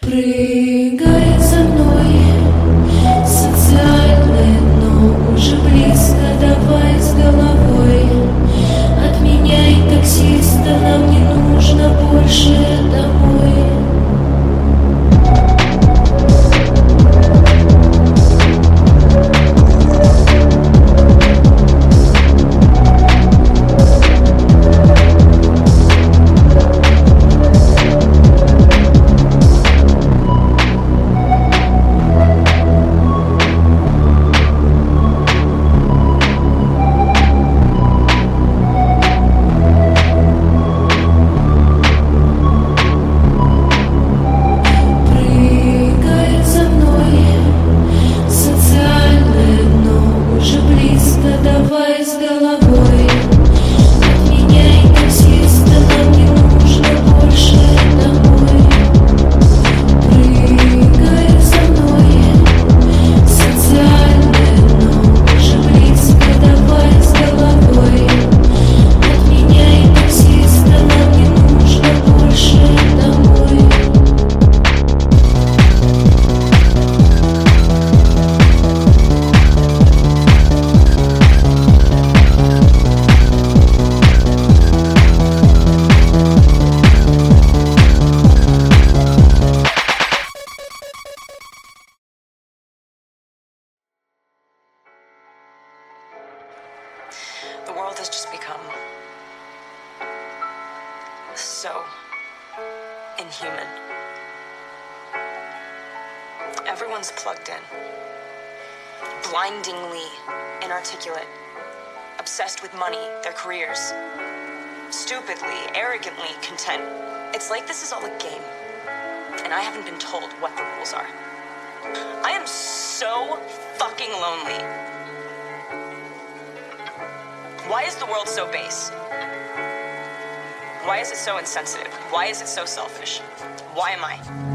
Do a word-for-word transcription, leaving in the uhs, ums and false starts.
Прыгает за мной социальное, но уже близко. Давай с головой отменяй таксиста, нам не нужно больше домой. Давай с головой отменяй таксиста, нам не нужно больше домой. Прыгай за мной социальное, но уже близко. Давай с головой отменяй таксиста, нам не нужно больше домой. The world has just become so inhuman. Everyone's plugged in, blindingly inarticulate, obsessed with money, their careers, stupidly, arrogantly content. It's like this is all a game, and I haven't been told what the rules are. I am so fucking lonely. Why is the world so base? Why is it so insensitive? Why is it so selfish? Why am I?